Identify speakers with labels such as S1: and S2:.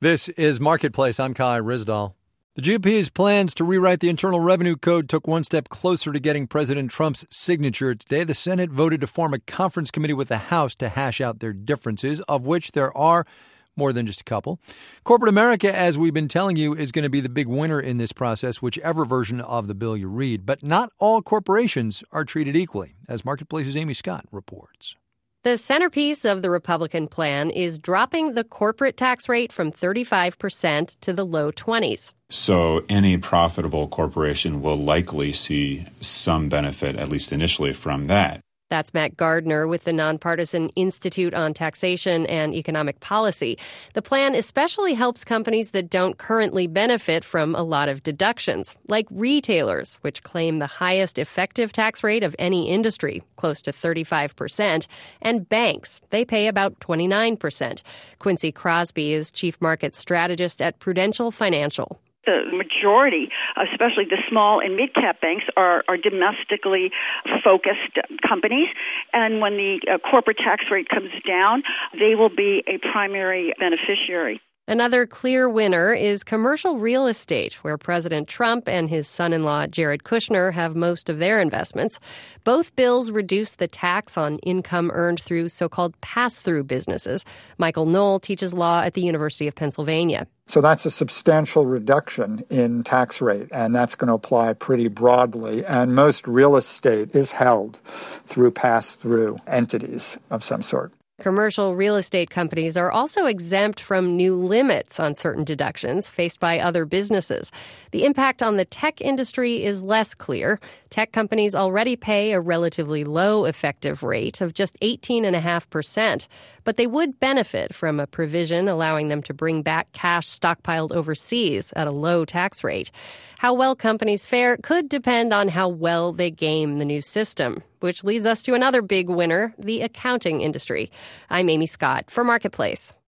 S1: This is Marketplace. I'm Kai Ryssdal. The GOP's plans to rewrite the Internal Revenue Code took one step closer to getting President Trump's signature. Today, the Senate voted to form a conference committee with the House to hash out their differences, of which there are more than just a couple. Corporate America, as we've been telling you, is going to be the big winner in this process, whichever version of the bill you read. But not all corporations are treated equally, as Marketplace's Amy Scott reports.
S2: The centerpiece of the Republican plan is dropping the corporate tax rate from 35% to the low 20s.
S3: So any profitable corporation will likely see some benefit, at least initially, from that.
S2: That's Matt Gardner with the Nonpartisan Institute on Taxation and Economic Policy. The plan especially helps companies that don't currently benefit from a lot of deductions, like retailers, which claim the highest effective tax rate of any industry, close to 35%, and banks. They pay about 29%. Quincy Crosby is chief market strategist at Prudential Financial.
S4: The majority, especially the small and mid-cap banks, are domestically focused companies. And when the corporate tax rate comes down, they will be a primary beneficiary.
S2: Another clear winner is commercial real estate, where President Trump and his son-in-law Jared Kushner have most of their investments. Both bills reduce the tax on income earned through so-called pass-through businesses. Michael Knoll teaches law at the University of Pennsylvania.
S5: So that's a substantial reduction in tax rate, and that's going to apply pretty broadly. And most real estate is held through pass-through entities of some sort.
S2: Commercial real estate companies are also exempt from new limits on certain deductions faced by other businesses. The impact on the tech industry is less clear. Tech companies already pay a relatively low effective rate of just 18.5%, but they would benefit from a provision allowing them to bring back cash stockpiled overseas at a low tax rate. How well companies fare could depend on how well they game the new system, which leads us to another big winner, the accounting industry. I'm Amy Scott for Marketplace.